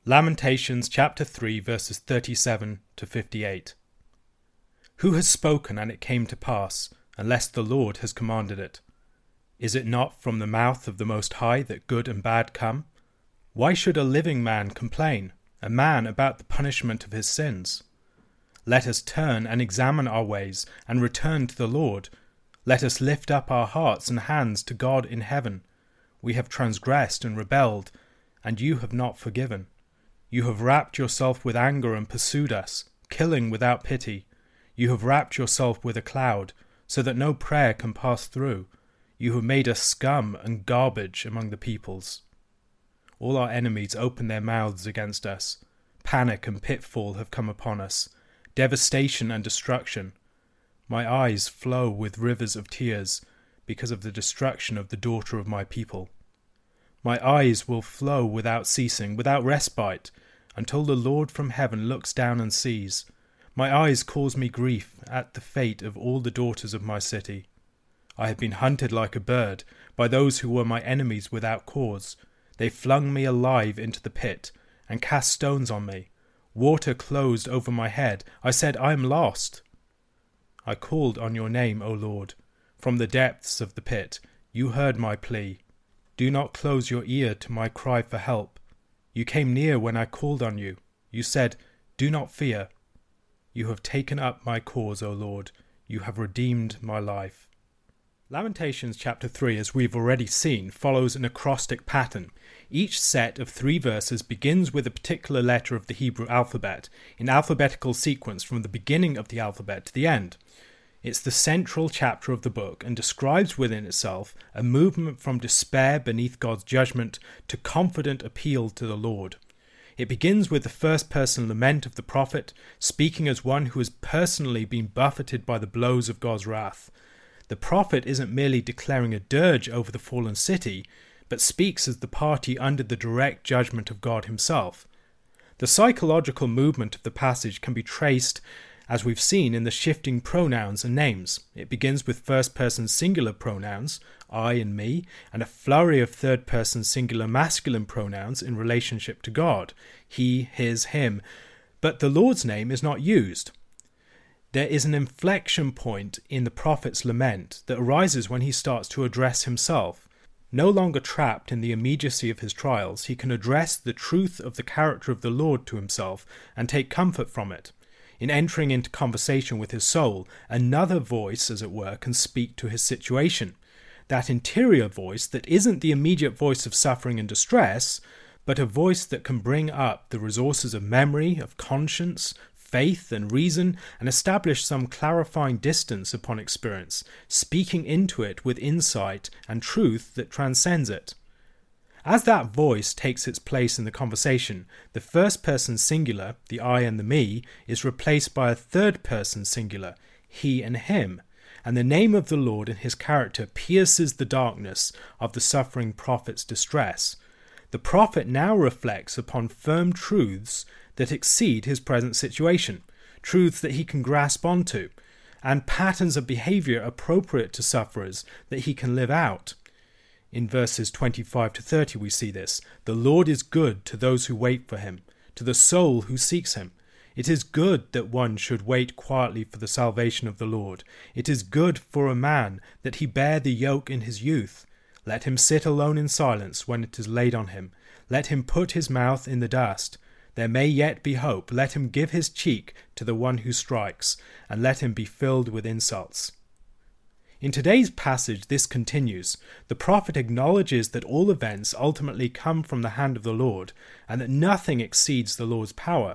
Lamentations chapter 3 verses 37 to 58. Who has spoken and it came to pass, unless the Lord has commanded it? Is it not from the mouth of the Most High that good and bad come? Why should a living man complain, a man about the punishment of his sins? Let us turn and examine our ways and return to the Lord. Let us lift up our hearts and hands to God in heaven. We have transgressed and rebelled, and you have not forgiven. You have wrapped yourself with anger and pursued us, killing without pity. You have wrapped yourself with a cloud, so that no prayer can pass through. You have made us scum and garbage among the peoples. All our enemies open their mouths against us. Panic and pitfall have come upon us, devastation and destruction. My eyes flow with rivers of tears because of the destruction of the daughter of my people. My eyes will flow without ceasing, without respite, until the Lord from heaven looks down and sees. My eyes cause me grief at the fate of all the daughters of my city. I have been hunted like a bird by those who were my enemies without cause. They flung me alive into the pit and cast stones on me. Water closed over my head. I said, I am lost. I called on your name, O Lord. From the depths of the pit, you heard my plea. Do not close your ear to my cry for help. You came near when I called on you. You said, do not fear. You have taken up my cause, O Lord. You have redeemed my life. Lamentations chapter 3, as we've already seen, follows an acrostic pattern. Each set of 3 verses begins with a particular letter of the Hebrew alphabet, in alphabetical sequence from the beginning of the alphabet to the end. It's the central chapter of the book and describes within itself a movement from despair beneath God's judgment to confident appeal to the Lord. It begins with the first-person lament of the prophet, speaking as one who has personally been buffeted by the blows of God's wrath. The prophet isn't merely declaring a dirge over the fallen city, but speaks as the party under the direct judgment of God himself. The psychological movement of the passage can be traced, as we've seen, in the shifting pronouns and names. It begins with first-person singular pronouns, I and me, and a flurry of third-person singular masculine pronouns in relationship to God, he, his, him. But the Lord's name is not used. There is an inflection point in the prophet's lament that arises when he starts to address himself. No longer trapped in the immediacy of his trials, he can address the truth of the character of the Lord to himself and take comfort from it. In entering into conversation with his soul, another voice, as it were, can speak to his situation. That interior voice that isn't the immediate voice of suffering and distress, but a voice that can bring up the resources of memory, of conscience, faith and reason, and establish some clarifying distance upon experience, speaking into it with insight and truth that transcends it. As that voice takes its place in the conversation, the first-person singular, the I and the me, is replaced by a third-person singular, he and him, and the name of the Lord and his character pierces the darkness of the suffering prophet's distress. The prophet now reflects upon firm truths that exceed his present situation, truths that he can grasp onto, and patterns of behavior appropriate to sufferers that he can live out. In verses 25 to 30 we see this. The Lord is good to those who wait for him, to the soul who seeks him. It is good that one should wait quietly for the salvation of the Lord. It is good for a man that he bear the yoke in his youth. Let him sit alone in silence when it is laid on him. Let him put his mouth in the dust. There may yet be hope. Let him give his cheek to the one who strikes, and let him be filled with insults. In today's passage, this continues. The prophet acknowledges that all events ultimately come from the hand of the Lord, and that nothing exceeds the Lord's power.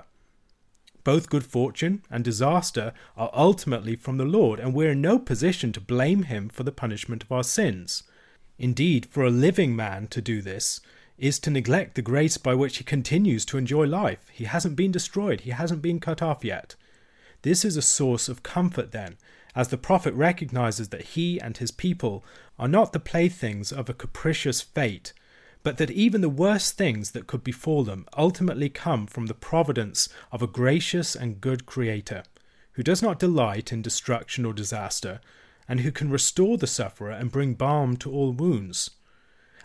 Both good fortune and disaster are ultimately from the Lord, and we're in no position to blame him for the punishment of our sins. Indeed, for a living man to do this is to neglect the grace by which he continues to enjoy life. He hasn't been destroyed. He hasn't been cut off yet. This is a source of comfort then, as the prophet recognizes that he and his people are not the playthings of a capricious fate, but that even the worst things that could befall them ultimately come from the providence of a gracious and good Creator, who does not delight in destruction or disaster, and who can restore the sufferer and bring balm to all wounds.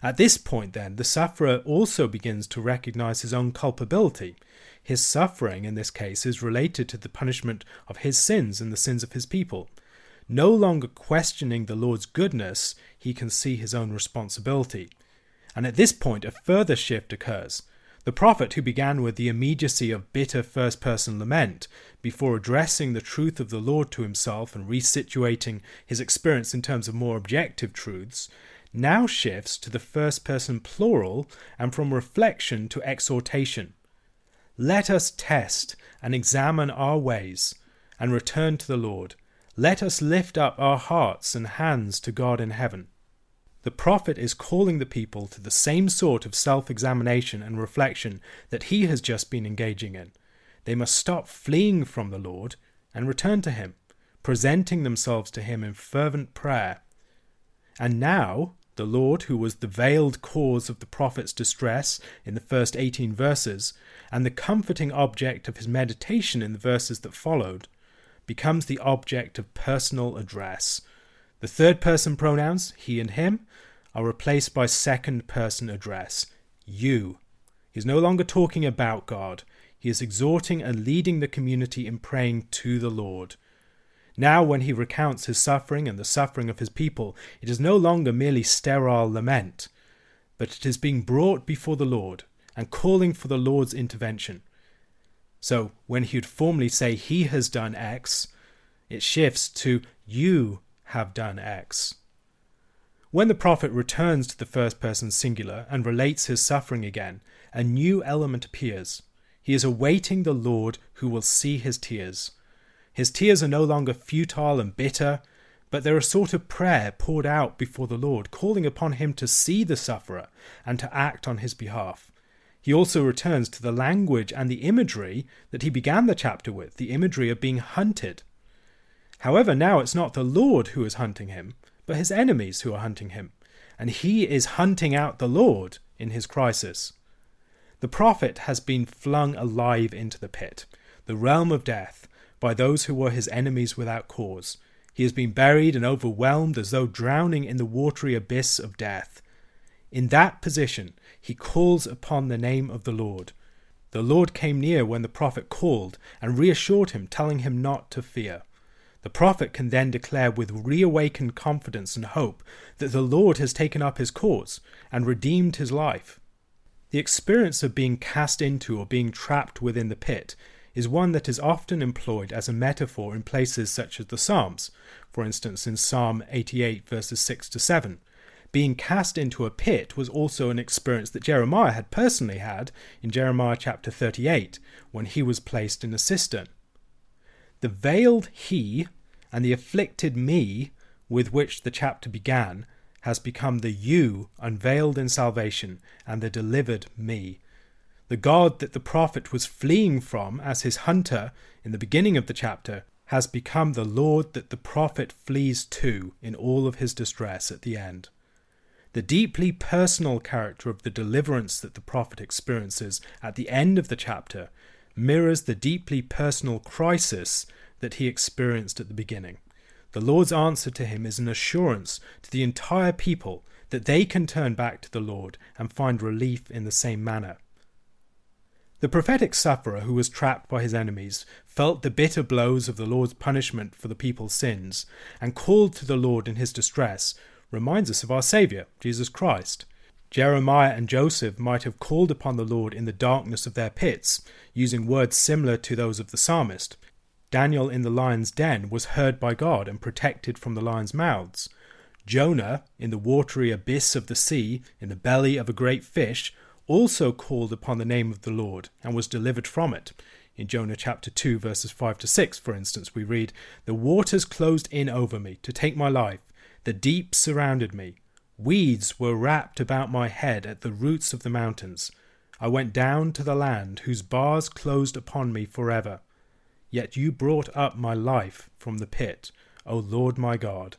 At this point, then, the sufferer also begins to recognize his own culpability. His suffering, in this case, is related to the punishment of his sins and the sins of his people. No longer questioning the Lord's goodness, he can see his own responsibility. And at this point, a further shift occurs. The prophet, who began with the immediacy of bitter first-person lament, before addressing the truth of the Lord to himself and resituating his experience in terms of more objective truths, now shifts to the first-person plural and from reflection to exhortation. Let us test and examine our ways and return to the Lord. Let us lift up our hearts and hands to God in heaven. The prophet is calling the people to the same sort of self-examination and reflection that he has just been engaging in. They must stop fleeing from the Lord and return to him, presenting themselves to him in fervent prayer. And now, the Lord, who was the veiled cause of the prophet's distress in the first 18 verses, and the comforting object of his meditation in the verses that followed, becomes the object of personal address. The third-person pronouns, he and him, are replaced by second-person address, you. He is no longer talking about God. He is exhorting and leading the community in praying to the Lord. Now, when he recounts his suffering and the suffering of his people, it is no longer merely sterile lament, but it is being brought before the Lord and calling for the Lord's intervention. So, when he would formally say he has done X, it shifts to you have done X. When the prophet returns to the first-person singular and relates his suffering again, a new element appears. He is awaiting the Lord who will see his tears. His tears are no longer futile and bitter, but they're a sort of prayer poured out before the Lord, calling upon him to see the sufferer and to act on his behalf. He also returns to the language and the imagery that he began the chapter with, the imagery of being hunted. However, now it's not the Lord who is hunting him, but his enemies who are hunting him, and he is hunting out the Lord in his crisis. The prophet has been flung alive into the pit, the realm of death, by those who were his enemies without cause. He has been buried and overwhelmed as though drowning in the watery abyss of death. In that position, he calls upon the name of the Lord. The Lord came near when the prophet called and reassured him, telling him not to fear. The prophet can then declare with reawakened confidence and hope that the Lord has taken up his cause and redeemed his life. The experience of being cast into or being trapped within the pit is one that is often employed as a metaphor in places such as the Psalms, for instance in Psalm 88 verses 6 to 7. Being cast into a pit was also an experience that Jeremiah had personally had in Jeremiah chapter 38, when he was placed in a cistern. The veiled he and the afflicted me with which the chapter began has become the you unveiled in salvation and the delivered me. The God that the prophet was fleeing from as his hunter in the beginning of the chapter has become the Lord that the prophet flees to in all of his distress at the end. The deeply personal character of the deliverance that the prophet experiences at the end of the chapter mirrors the deeply personal crisis that he experienced at the beginning. The Lord's answer to him is an assurance to the entire people that they can turn back to the Lord and find relief in the same manner. The prophetic sufferer who was trapped by his enemies felt the bitter blows of the Lord's punishment for the people's sins and called to the Lord in his distress reminds us of our Saviour, Jesus Christ. Jeremiah and Joseph might have called upon the Lord in the darkness of their pits, using words similar to those of the psalmist. Daniel in the lion's den was heard by God and protected from the lions' mouths. Jonah, in the watery abyss of the sea, in the belly of a great fish, also called upon the name of the Lord and was delivered from it. In Jonah chapter 2 verses 5 to 6, for instance, we read, "The waters closed in over me to take my life. The deep surrounded me. Weeds were wrapped about my head at the roots of the mountains. I went down to the land whose bars closed upon me forever. Yet you brought up my life from the pit, O Lord my God."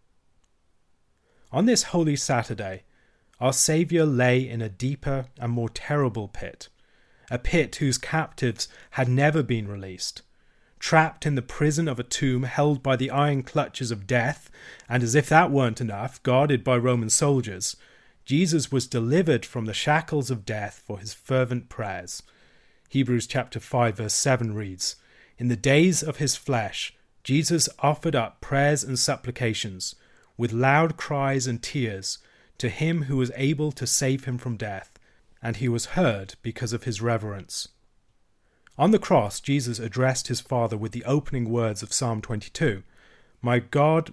On this Holy Saturday, our Saviour lay in a deeper and more terrible pit, a pit whose captives had never been released. Trapped in the prison of a tomb held by the iron clutches of death, and as if that weren't enough, guarded by Roman soldiers, Jesus was delivered from the shackles of death for his fervent prayers. Hebrews chapter 5 verse 7 reads, "In the days of his flesh, Jesus offered up prayers and supplications, with loud cries and tears, to him who was able to save him from death, and he was heard because of his reverence." On the cross, Jesus addressed his Father with the opening words of Psalm 22, my God,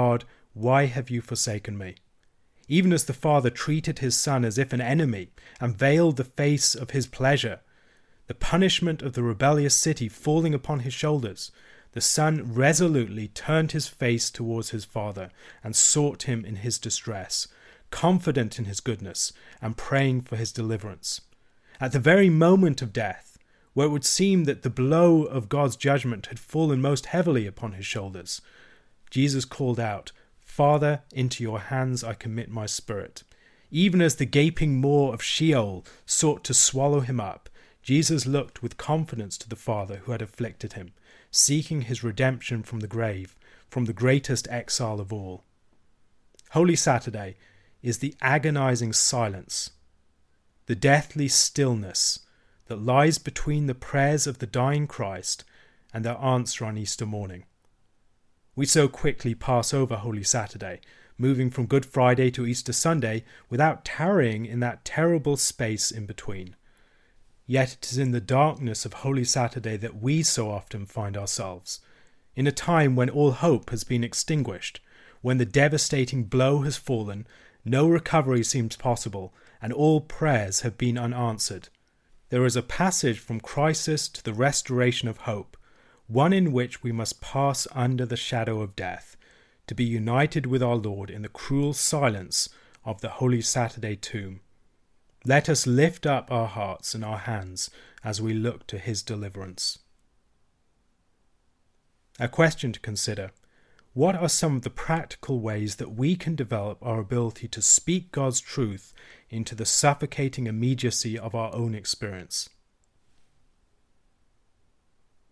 why have you forsaken me?" Even as the Father treated his Son as if an enemy and veiled the face of his pleasure, the punishment of the rebellious city falling upon his shoulders, the Son resolutely turned his face towards his Father and sought him in his distress, confident in his goodness and praying for his deliverance. At the very moment of death, where it would seem that the blow of God's judgment had fallen most heavily upon his shoulders, Jesus called out, "Father, into your hands I commit my spirit." Even as the gaping maw of Sheol sought to swallow him up, Jesus looked with confidence to the Father who had afflicted him, seeking his redemption from the grave, from the greatest exile of all. Holy Saturday is the agonizing silence, the deathly stillness that lies between the prayers of the dying Christ and their answer on Easter morning. We so quickly pass over Holy Saturday, moving from Good Friday to Easter Sunday without tarrying in that terrible space in between. Yet it is in the darkness of Holy Saturday that we so often find ourselves, in a time when all hope has been extinguished, when the devastating blow has fallen, no recovery seems possible, and all prayers have been unanswered. There is a passage from crisis to the restoration of hope, one in which we must pass under the shadow of death, to be united with our Lord in the cruel silence of the Holy Saturday tomb. Let us lift up our hearts and our hands as we look to his deliverance. A question to consider: what are some of the practical ways that we can develop our ability to speak God's truth into the suffocating immediacy of our own experience?